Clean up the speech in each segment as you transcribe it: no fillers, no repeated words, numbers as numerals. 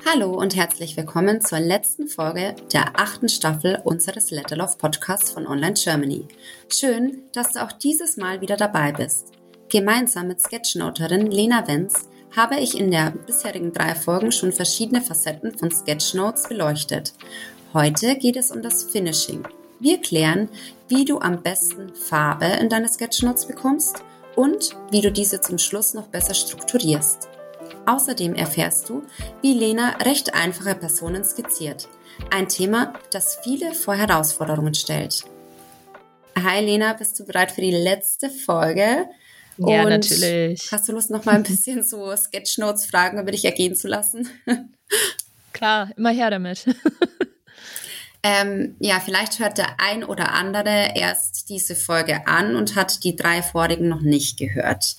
Hallo und herzlich willkommen zur letzten Folge der 8. Staffel unseres Letter Love Podcasts von Online Germany. Schön, dass du auch dieses Mal wieder dabei bist. Gemeinsam mit Sketchnoterin Lena Wenz habe ich in der bisherigen 3 Folgen schon verschiedene Facetten von Sketchnotes beleuchtet. Heute geht es um das Finishing. Wir klären, wie du am besten Farbe in deine Sketchnotes bekommst und wie du diese zum Schluss noch besser strukturierst. Außerdem erfährst du, wie Lena recht einfache Personen skizziert. Ein Thema, das viele vor Herausforderungen stellt. Hi Lena, bist du bereit für die letzte Folge? Ja, und natürlich. Hast du Lust, noch mal ein bisschen so Sketchnotes-Fragen über dich ergehen zu lassen? Klar, immer her damit. Ja, vielleicht hört der ein oder andere erst diese Folge an und hat die 3 vorigen noch nicht gehört.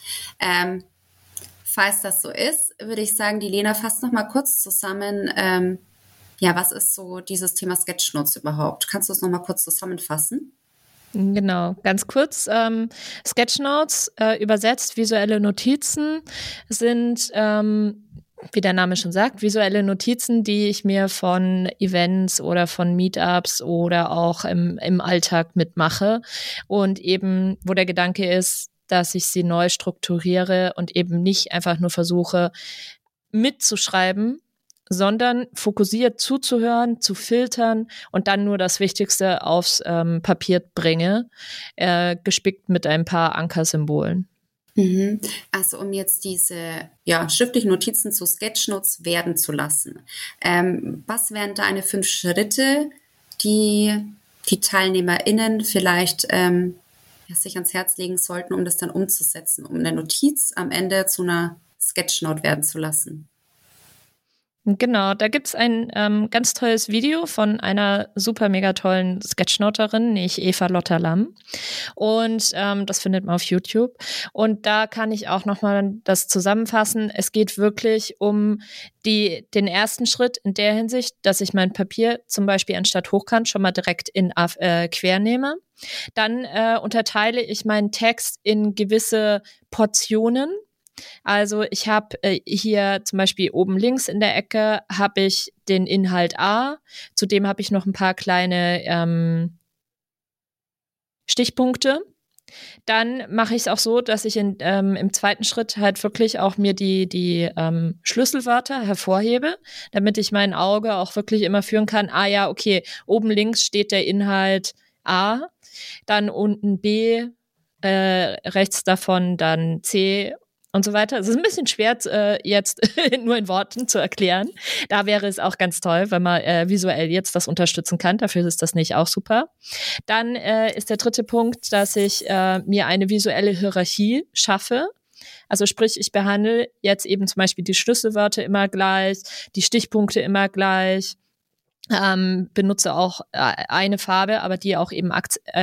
Falls das so ist, würde ich sagen, die Lena fasst noch mal kurz zusammen, was ist so dieses Thema Sketchnotes überhaupt? Kannst du es noch mal kurz zusammenfassen? Genau, ganz kurz. Sketchnotes, übersetzt visuelle Notizen, sind, wie der Name schon sagt, visuelle Notizen, die ich mir von Events oder von Meetups oder auch im Alltag mitmache. Und eben, wo der Gedanke ist, dass ich sie neu strukturiere und eben nicht einfach nur versuche, mitzuschreiben, sondern fokussiert zuzuhören, zu filtern und dann nur das Wichtigste aufs Papier bringe, gespickt mit ein paar Ankersymbolen. Also um jetzt diese schriftlichen Notizen zu Sketchnotes werden zu lassen. Was wären deine 5 Schritte, die TeilnehmerInnen vielleicht sich ans Herz legen sollten, um das dann umzusetzen, um eine Notiz am Ende zu einer Sketchnote werden zu lassen? Genau, da gibt's ein ganz tolles Video von einer super mega tollen Sketchnoterin, nämlich Eva Lotta Lamm. Und das findet man auf YouTube. Und da kann ich auch nochmal das zusammenfassen. Es geht wirklich um den ersten Schritt in der Hinsicht, dass ich mein Papier zum Beispiel anstatt hochkant schon mal direkt in quer nehme. Dann unterteile ich meinen Text in gewisse Portionen. Also ich habe hier zum Beispiel oben links in der Ecke habe ich den Inhalt A, zudem habe ich noch ein paar kleine Stichpunkte. Dann mache ich es auch so, dass ich im zweiten Schritt halt wirklich auch mir die Schlüsselwörter hervorhebe, damit ich mein Auge auch wirklich immer führen kann, ja, okay, oben links steht der Inhalt A, dann unten B, rechts davon dann C und so weiter. Es ist ein bisschen schwer, jetzt nur in Worten zu erklären. Da wäre es auch ganz toll, wenn man visuell jetzt das unterstützen kann. Dafür ist das nicht auch super. Dann ist der dritte Punkt, dass ich mir eine visuelle Hierarchie schaffe. Also sprich, ich behandle jetzt eben zum Beispiel die Schlüsselwörter immer gleich, die Stichpunkte immer gleich, benutze auch eine Farbe, aber die auch eben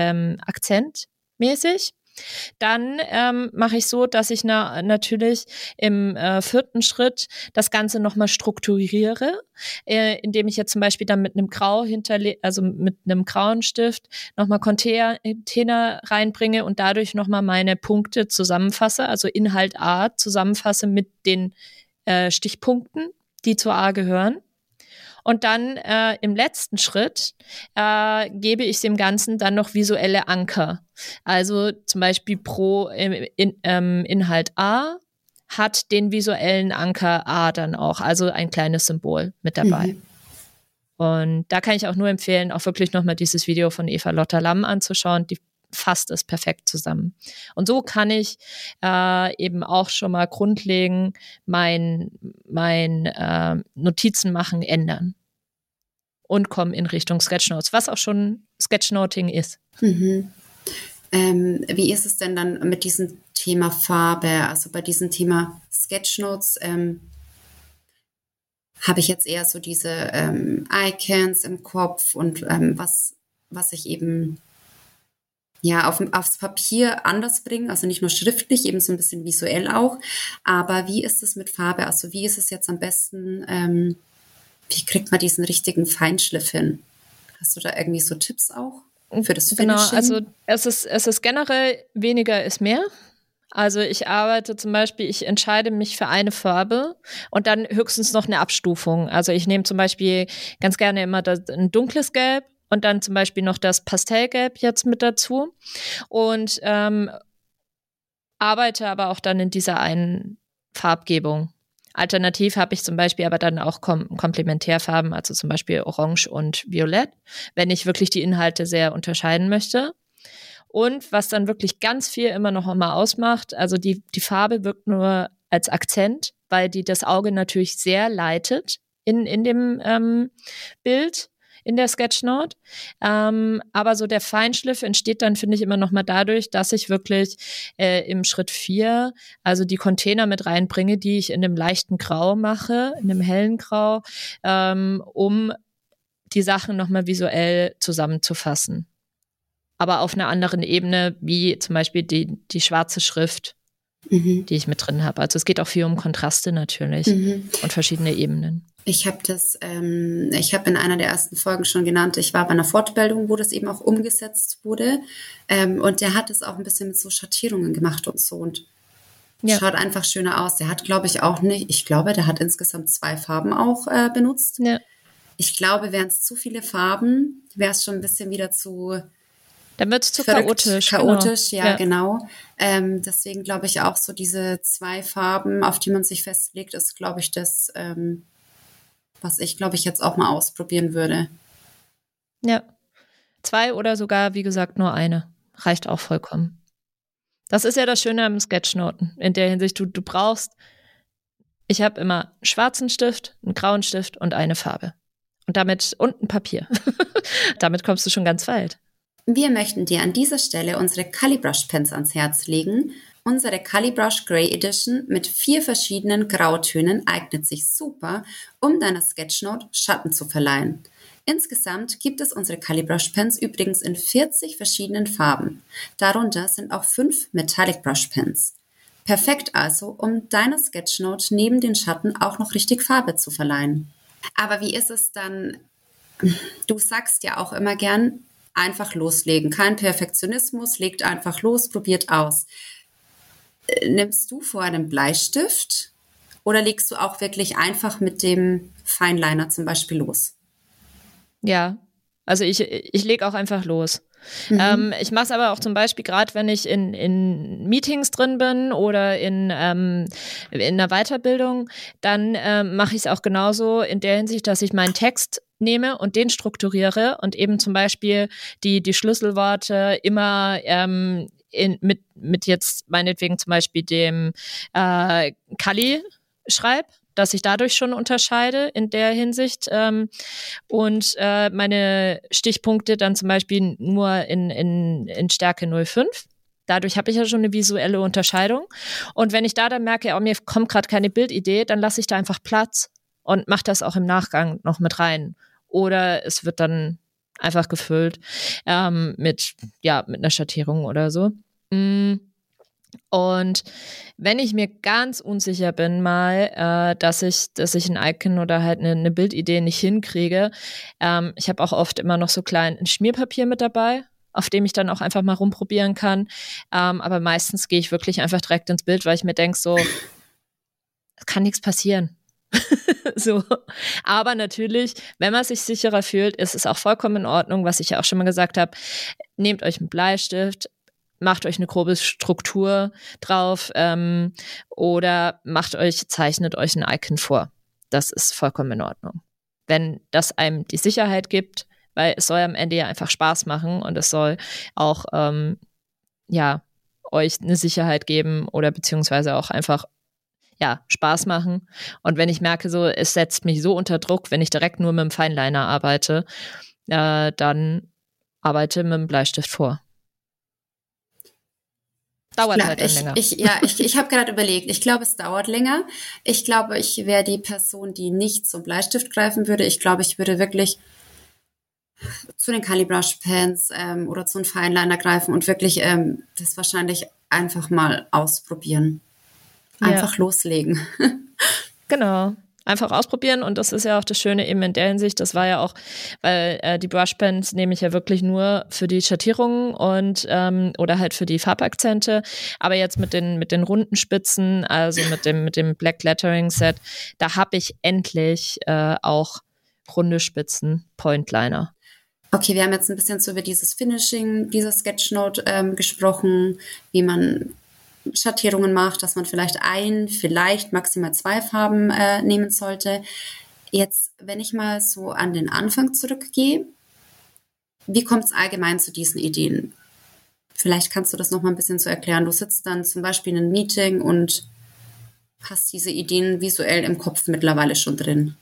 akzentmäßig. Dann mache ich so, dass ich natürlich im vierten Schritt das Ganze nochmal strukturiere, indem ich jetzt zum Beispiel dann mit einem mit einem grauen Stift nochmal Container reinbringe und dadurch nochmal meine Punkte zusammenfasse, also Inhalt A zusammenfasse mit den Stichpunkten, die zu A gehören. Und dann im letzten Schritt gebe ich dem Ganzen dann noch visuelle Anker. Also zum Beispiel pro Inhalt A hat den visuellen Anker A dann auch, also ein kleines Symbol mit dabei. Und da kann ich auch nur empfehlen, auch wirklich nochmal dieses Video von Eva Lotta Lamm anzuschauen. Die fasst es perfekt zusammen. Und so kann ich eben auch schon mal grundlegend mein Notizen machen ändern und komme in Richtung Sketchnotes, was auch schon Sketchnoting ist. Wie ist es denn dann mit diesem Thema Farbe? Also bei diesem Thema Sketchnotes habe ich jetzt eher so diese Icons im Kopf und was ich eben aufs Papier anders bringen, also nicht nur schriftlich, eben so ein bisschen visuell auch. Aber wie ist es mit Farbe? Also wie ist es jetzt am besten, wie kriegt man diesen richtigen Feinschliff hin? Hast du da irgendwie so Tipps auch für das Finishing? Genau, also es ist generell weniger ist mehr. Also ich arbeite zum Beispiel, ich entscheide mich für eine Farbe und dann höchstens noch eine Abstufung. Also ich nehme zum Beispiel ganz gerne immer ein dunkles Gelb und dann zum Beispiel noch das Pastellgelb jetzt mit dazu und arbeite aber auch dann in dieser einen Farbgebung. Alternativ habe ich zum Beispiel aber dann auch Komplementärfarben, also zum Beispiel Orange und Violett, wenn ich wirklich die Inhalte sehr unterscheiden möchte. Und was dann wirklich ganz viel immer noch einmal ausmacht, also die Farbe wirkt nur als Akzent, weil die das Auge natürlich sehr leitet in dem Bild, in der Sketchnote. Aber so der Feinschliff entsteht dann, finde ich, immer noch mal dadurch, dass ich wirklich im Schritt 4 also die Container mit reinbringe, die ich in einem leichten Grau mache, in einem hellen Grau, um die Sachen noch mal visuell zusammenzufassen. Aber auf einer anderen Ebene, wie zum Beispiel die schwarze Schrift, die ich mit drin habe. Also es geht auch viel um Kontraste natürlich und verschiedene Ebenen. Ich habe in einer der ersten Folgen schon genannt, ich war bei einer Fortbildung, wo das eben auch umgesetzt wurde. Und der hat es auch ein bisschen mit so Schattierungen gemacht und so. Und schaut einfach schöner aus. Der hat, glaube ich, auch nicht, der hat insgesamt 2 Farben auch benutzt. Ja. Ich glaube, wären es zu viele Farben, wäre es schon ein bisschen wieder zu... Dann wird es zu chaotisch. Chaotisch, genau. Ja, genau. Deswegen glaube ich auch so diese 2 Farben, auf die man sich festlegt, ist, glaube ich, das, was ich, glaube ich, jetzt auch mal ausprobieren würde. Ja. 2 oder sogar, wie gesagt, nur eine. Reicht auch vollkommen. Das ist ja das Schöne am Sketchnoten. In der Hinsicht, du brauchst, ich habe immer einen schwarzen Stift, einen grauen Stift und eine Farbe. Und ein Papier. Damit kommst du schon ganz weit. Wir möchten dir an dieser Stelle unsere Calibrush Pens ans Herz legen. Unsere Calibrush Grey Edition mit 4 verschiedenen Grautönen eignet sich super, um deiner Sketchnote Schatten zu verleihen. Insgesamt gibt es unsere Calibrush Pens übrigens in 40 verschiedenen Farben. Darunter sind auch 5 Metallic Brush Pens. Perfekt also, um deiner Sketchnote neben den Schatten auch noch richtig Farbe zu verleihen. Aber wie ist es dann? Du sagst ja auch immer gern, einfach loslegen. Kein Perfektionismus, legt einfach los, probiert aus. Nimmst du vor einen Bleistift oder legst du auch wirklich einfach mit dem Fineliner zum Beispiel los? Ja, also ich lege auch einfach los. Ich mache es aber auch zum Beispiel gerade, wenn ich in Meetings drin bin oder in einer Weiterbildung, dann mache ich es auch genauso in der Hinsicht, dass ich meinen Text nehme und den strukturiere und eben zum Beispiel die Schlüsselworte immer mit jetzt meinetwegen zum Beispiel dem Kali schreibe, dass ich dadurch schon unterscheide in der Hinsicht und meine Stichpunkte dann zum Beispiel nur in Stärke 05. Dadurch habe ich ja schon eine visuelle Unterscheidung. Und wenn ich da dann merke, mir kommt gerade keine Bildidee, dann lasse ich da einfach Platz und mache das auch im Nachgang noch mit rein. Oder es wird dann einfach gefüllt mit einer Schattierung oder so. Und wenn ich mir ganz unsicher bin mal, dass ich ein Icon oder halt eine Bildidee nicht hinkriege, ich habe auch oft immer noch so klein Schmierpapier mit dabei, auf dem ich dann auch einfach mal rumprobieren kann. Aber meistens gehe ich wirklich einfach direkt ins Bild, weil ich mir denke so, es kann nichts passieren. So. Aber natürlich, wenn man sich sicherer fühlt, ist es auch vollkommen in Ordnung, was ich ja auch schon mal gesagt habe, nehmt euch einen Bleistift, macht euch eine grobe Struktur drauf oder zeichnet euch ein Icon vor. Das ist vollkommen in Ordnung. Wenn das einem die Sicherheit gibt, weil es soll am Ende ja einfach Spaß machen und es soll auch euch eine Sicherheit geben oder beziehungsweise auch einfach Spaß machen. Und wenn ich merke, so es setzt mich so unter Druck, wenn ich direkt nur mit dem Fineliner arbeite, dann arbeite mit dem Bleistift vor. Dauert halt dann länger. Ich habe gerade überlegt, ich glaube, es dauert länger. Ich glaube, ich wäre die Person, die nicht zum Bleistift greifen würde. Ich glaube, ich würde wirklich zu den Calibrush Pens oder zu einem Fineliner greifen und wirklich das wahrscheinlich einfach mal ausprobieren. Einfach loslegen. Genau. Einfach ausprobieren und das ist ja auch das Schöne eben in der Hinsicht, das war ja auch, weil die Brushpens nehme ich ja wirklich nur für die Schattierungen und oder halt für die Farbakzente, aber jetzt mit den runden Spitzen, also mit dem Black Lettering Set, da habe ich endlich auch runde Spitzen, Pointliner. Okay, wir haben jetzt ein bisschen so über dieses Finishing dieser Sketchnote gesprochen, wie man Schattierungen macht, dass man vielleicht maximal 2 Farben nehmen sollte. Jetzt, wenn ich mal so an den Anfang zurückgehe, wie kommt es allgemein zu diesen Ideen? Vielleicht kannst du das noch mal ein bisschen so erklären. Du sitzt dann zum Beispiel in einem Meeting und hast diese Ideen visuell im Kopf mittlerweile schon drin.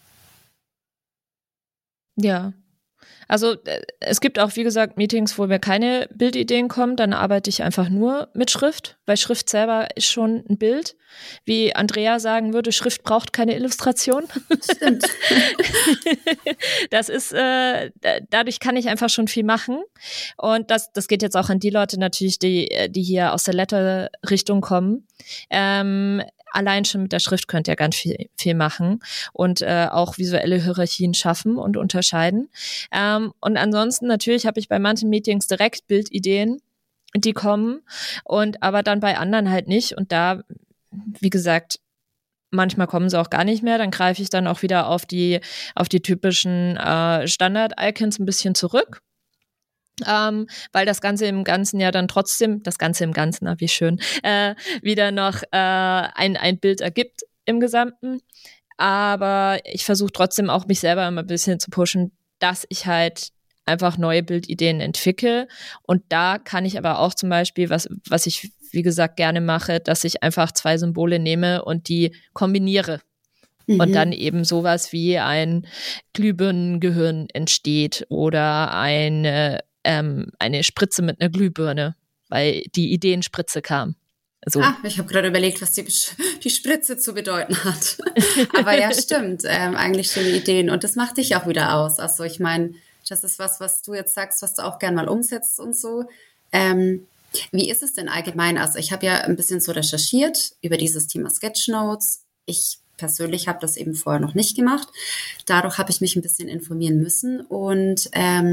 Ja. Also es gibt auch, wie gesagt, Meetings, wo mir keine Bildideen kommen, dann arbeite ich einfach nur mit Schrift, weil Schrift selber ist schon ein Bild. Wie Andrea sagen würde, Schrift braucht keine Illustration. Stimmt. Das ist, dadurch kann ich einfach schon viel machen. Und das geht jetzt auch an die Leute natürlich, die hier aus der Letter-Richtung kommen. Allein schon mit der Schrift könnt ihr ganz viel machen und auch visuelle Hierarchien schaffen und unterscheiden. Und ansonsten natürlich habe ich bei manchen Meetings direkt Bildideen, die kommen, und aber dann bei anderen halt nicht. Und da, wie gesagt, manchmal kommen sie auch gar nicht mehr. Dann greife ich dann auch wieder auf die typischen Standard-Icons ein bisschen zurück. Weil das Ganze im Ganzen ja dann trotzdem, wie schön, wieder noch ein Bild ergibt im Gesamten. Aber ich versuche trotzdem auch mich selber immer ein bisschen zu pushen, dass ich halt einfach neue Bildideen entwickle. Und da kann ich aber auch zum Beispiel, was ich, wie gesagt, gerne mache, dass ich einfach 2 Symbole nehme und die kombiniere. Und dann eben sowas wie ein Glühbirnengehirn entsteht oder eine Spritze mit einer Glühbirne, weil die Ideenspritze kam. So. Ich habe gerade überlegt, was die Spritze zu bedeuten hat. Aber ja, stimmt, eigentlich schöne Ideen. Und das macht dich auch wieder aus. Also ich meine, das ist was du jetzt sagst, was du auch gern mal umsetzt und so. Wie ist es denn allgemein? Also ich habe ja ein bisschen so recherchiert über dieses Thema Sketchnotes. Ich persönlich habe das eben vorher noch nicht gemacht. Dadurch habe ich mich ein bisschen informieren müssen und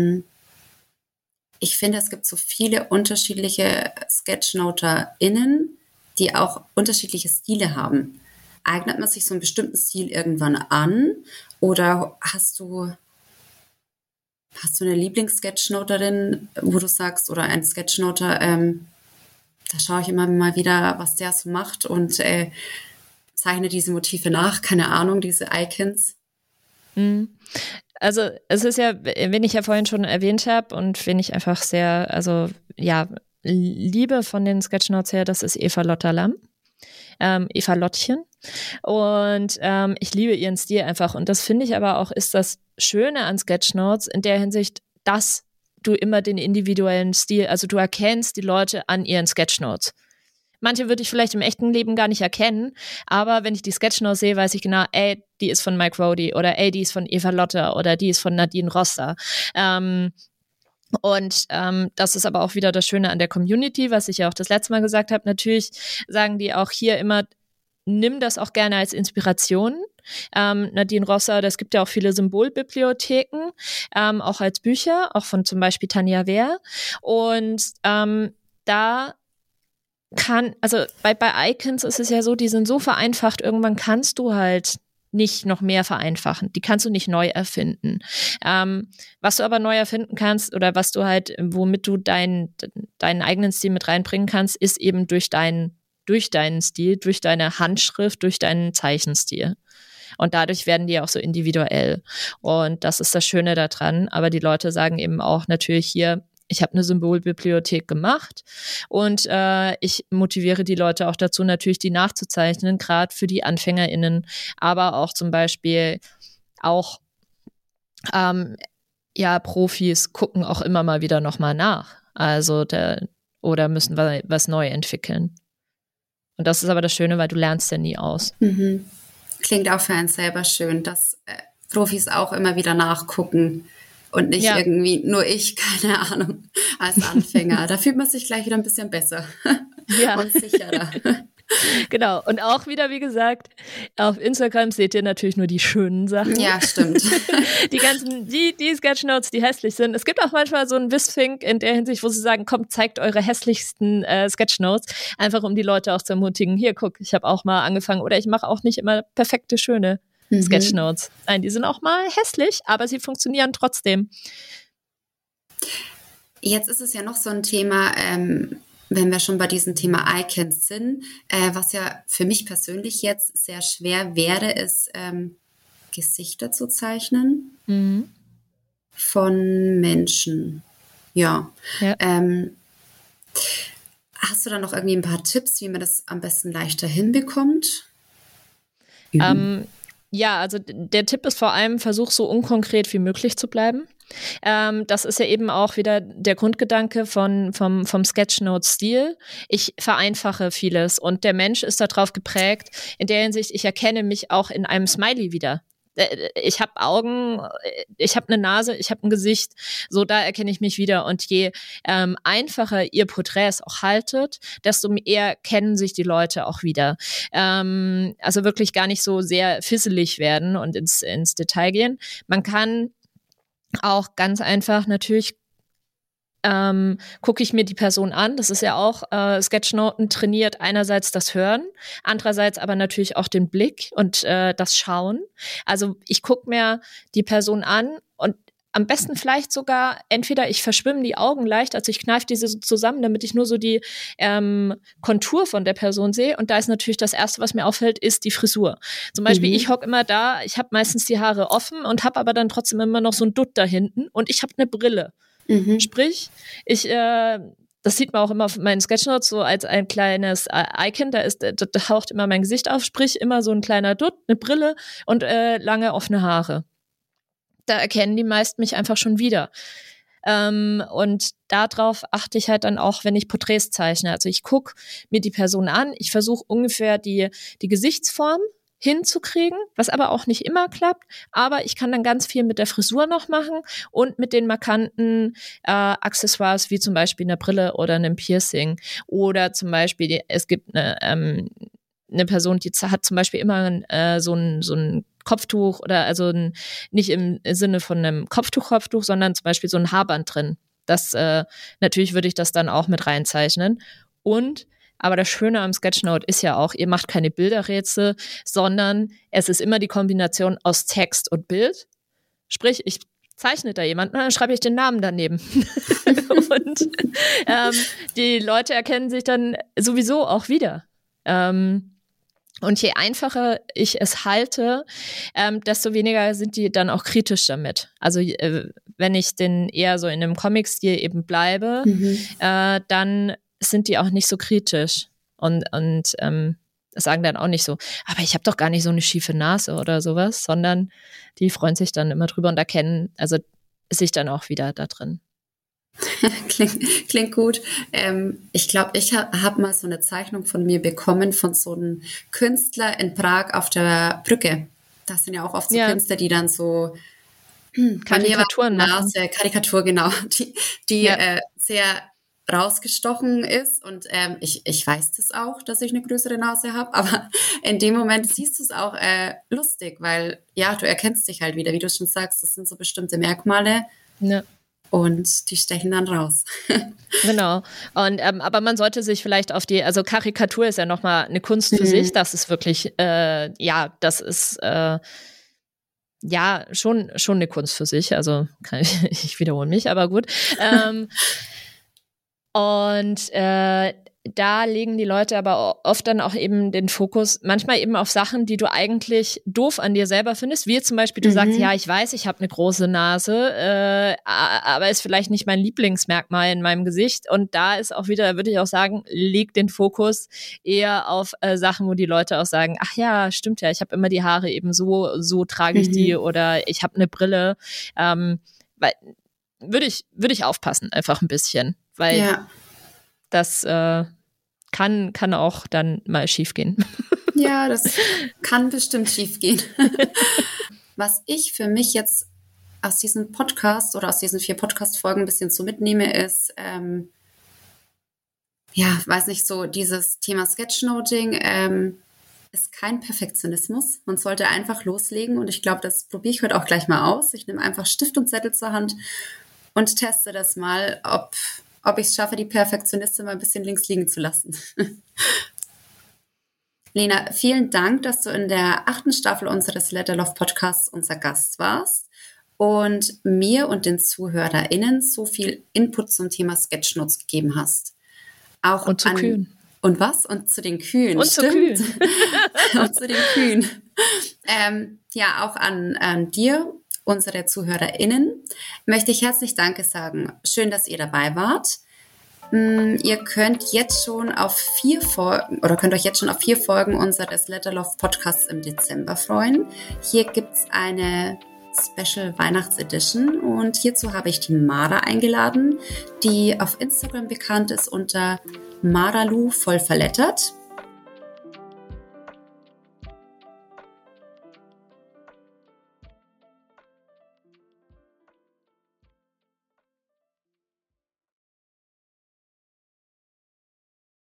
ich finde, es gibt so viele unterschiedliche SketchnoterInnen, die auch unterschiedliche Stile haben. Eignet man sich so einen bestimmten Stil irgendwann an? Oder hast du eine Lieblings-Sketchnoterin, wo du sagst, oder ein Sketchnoter, da schaue ich immer mal wieder, was der so macht und zeichne diese Motive nach, keine Ahnung, diese Icons? Also es ist ja, wen ich ja vorhin schon erwähnt habe und wen ich einfach sehr, also ja, liebe von den Sketchnotes her, das ist Eva Lotta Lamm. Eva Lottchen. Und ich liebe ihren Stil einfach. Und das finde ich aber auch, ist das Schöne an Sketchnotes in der Hinsicht, dass du immer den individuellen Stil, also du erkennst die Leute an ihren Sketchnotes. Manche würde ich vielleicht im echten Leben gar nicht erkennen, aber wenn ich die Sketchnotes sehe, weiß ich genau, ey, die ist von Mike Roddy oder ey, die ist von Eva Lotta oder die ist von Nadine Roster. Das ist aber auch wieder das Schöne an der Community, was ich ja auch das letzte Mal gesagt habe. Natürlich sagen die auch hier immer, nimm das auch gerne als Inspiration. Nadine Roster, das gibt ja auch viele Symbolbibliotheken, auch als Bücher, auch von zum Beispiel Tanja Wehr. Und da also bei Icons ist es ja so, die sind so vereinfacht, irgendwann kannst du halt nicht noch mehr vereinfachen. Die kannst du nicht neu erfinden. Was du aber neu erfinden kannst oder was du halt, womit du deinen eigenen Stil mit reinbringen kannst, ist eben durch deinen Stil, durch deine Handschrift, durch deinen Zeichenstil. Und dadurch werden die auch so individuell. Und das ist das Schöne daran. Aber die Leute sagen eben auch natürlich hier, ich habe eine Symbolbibliothek gemacht und ich motiviere die Leute auch dazu, natürlich die nachzuzeichnen, gerade für die AnfängerInnen, aber auch zum Beispiel auch Profis gucken auch immer mal wieder nochmal nach. Also oder müssen was neu entwickeln. Und das ist aber das Schöne, weil du lernst ja nie aus. Mhm. Klingt auch für einen selber schön, dass Profis auch immer wieder nachgucken. Und nicht irgendwie nur ich, keine Ahnung, als Anfänger. Da fühlt man sich gleich wieder ein bisschen besser und sicherer. Genau. Und auch wieder, wie gesagt, auf Instagram seht ihr natürlich nur die schönen Sachen. Ja, stimmt. Die Sketchnotes, die hässlich sind. Es gibt auch manchmal so einen Wissfink in der Hinsicht, wo sie sagen, kommt, zeigt eure hässlichsten Sketchnotes. Einfach um die Leute auch zu ermutigen. Hier, guck, ich habe auch mal angefangen. Oder ich mache auch nicht immer perfekte, schöne Sketchnotes. Nein, die sind auch mal hässlich, aber sie funktionieren trotzdem. Jetzt ist es ja noch so ein Thema, wenn wir schon bei diesem Thema Icons sind, was ja für mich persönlich jetzt sehr schwer wäre, ist Gesichter zu zeichnen von Menschen. Ja. Hast du da noch irgendwie ein paar Tipps, wie man das am besten leichter hinbekommt? Ja, also der Tipp ist vor allem, versuch so unkonkret wie möglich zu bleiben. Das ist ja eben auch wieder der Grundgedanke vom Sketchnote-Stil. Ich vereinfache vieles und der Mensch ist darauf geprägt. In der Hinsicht, ich erkenne mich auch in einem Smiley wieder. Ich habe Augen, ich habe eine Nase, ich habe ein Gesicht, so da erkenne ich mich wieder. Und je einfacher ihr Porträts auch haltet, desto eher kennen sich die Leute auch wieder. Also wirklich gar nicht so sehr fisselig werden und ins Detail gehen. Man kann auch ganz einfach natürlich gucke ich mir die Person an. Das ist ja auch Sketchnoten trainiert einerseits das Hören, andererseits aber natürlich auch den Blick und das Schauen. Also ich gucke mir die Person an und am besten vielleicht sogar entweder ich verschwimme die Augen leicht, also ich kneife diese so zusammen, damit ich nur so die Kontur von der Person sehe. Und da ist natürlich das Erste, was mir auffällt, ist die Frisur. Zum Beispiel, ich hocke immer da, ich habe meistens die Haare offen und habe aber dann trotzdem immer noch so ein Dutt da hinten und ich habe eine Brille. Sprich, das sieht man auch immer auf meinen Sketchnotes so als ein kleines Icon, da taucht immer mein Gesicht auf, sprich immer so ein kleiner Dutt, eine Brille und lange offene Haare. Da erkennen die meisten mich einfach schon wieder. Und darauf achte ich halt dann auch, wenn ich Porträts zeichne. Also ich gucke mir die Person an, ich versuche ungefähr die Gesichtsform hinzukriegen, was aber auch nicht immer klappt, aber ich kann dann ganz viel mit der Frisur noch machen und mit den markanten Accessoires, wie zum Beispiel eine Brille oder einem Piercing oder zum Beispiel, es gibt eine Person, die hat zum Beispiel immer so ein Kopftuch oder also nicht im Sinne von einem Kopftuch, sondern zum Beispiel so ein Haarband drin. Das natürlich würde ich das dann auch mit reinzeichnen. Aber das Schöne am Sketchnote ist ja auch, ihr macht keine Bilderrätsel, sondern es ist immer die Kombination aus Text und Bild. Sprich, ich zeichne da jemanden und dann schreibe ich den Namen daneben. Und die Leute erkennen sich dann sowieso auch wieder. Und je einfacher ich es halte, desto weniger sind die dann auch kritisch damit. Also wenn ich denn eher so in einem Comic-Stil eben bleibe, dann sind die auch nicht so kritisch und sagen dann auch nicht so, aber ich habe doch gar nicht so eine schiefe Nase oder sowas, sondern die freuen sich dann immer drüber und erkennen also sich dann auch wieder da drin. Klingt gut. Ich glaube, ich habe mal so eine Zeichnung von mir bekommen von so einem Künstler in Prag auf der Brücke. Das sind ja auch oft so Künstler, die dann so Karikaturen machen. Karikatur, genau, die sehr rausgestochen ist und ich weiß das auch, dass ich eine größere Nase habe, aber in dem Moment siehst du es auch lustig, weil ja, du erkennst dich halt wieder, wie du schon sagst, das sind so bestimmte Merkmale und die stechen dann raus. Genau. Und aber man sollte sich vielleicht auf also Karikatur ist ja nochmal eine Kunst für sich, das ist wirklich, das ist schon eine Kunst für sich, also ich wiederhole mich, aber gut. Und da legen die Leute aber oft dann auch eben den Fokus, manchmal eben auf Sachen, die du eigentlich doof an dir selber findest, wie zum Beispiel, du sagst, ja, ich weiß, ich habe eine große Nase, aber ist vielleicht nicht mein Lieblingsmerkmal in meinem Gesicht. Und da ist auch wieder, würde ich auch sagen, leg den Fokus eher auf Sachen, wo die Leute auch sagen, ach ja, stimmt ja, ich habe immer die Haare eben so trage ich die oder ich habe eine Brille. Weil würde ich aufpassen, einfach ein bisschen, weil das kann auch dann mal schief gehen. Ja, das kann bestimmt schief gehen. Was ich für mich jetzt aus diesem Podcast oder aus diesen 4 Podcast-Folgen ein bisschen so mitnehme, ist, ja, weiß nicht, so dieses Thema Sketchnoting ist kein Perfektionismus. Man sollte einfach loslegen und ich glaube, das probiere ich heute auch gleich mal aus. Ich nehme einfach Stift und Zettel zur Hand und teste das mal, ob ich es schaffe, die Perfektionistin mal ein bisschen links liegen zu lassen. Lena, vielen Dank, dass du in der 8. Staffel unseres Letterlove Podcasts unser Gast warst und mir und den ZuhörerInnen so viel Input zum Thema Sketchnotes gegeben hast. Auch und zu Kühen. Und was? Und zu den Kühen. Und stimmt. Zu Kühen. Und zu den Kühen. Ja, auch an dir, unsere ZuhörerInnen, möchte ich herzlich Danke sagen. Schön, dass ihr dabei wart. Ihr könnt jetzt schon auf 4 Folgen könnt euch jetzt schon auf 4 Folgen unseres Letterlove Podcasts im Dezember freuen. Hier gibt's eine Special Weihnachtsedition und hierzu habe ich die Mara eingeladen, die auf Instagram bekannt ist unter Maralu voll verlettert.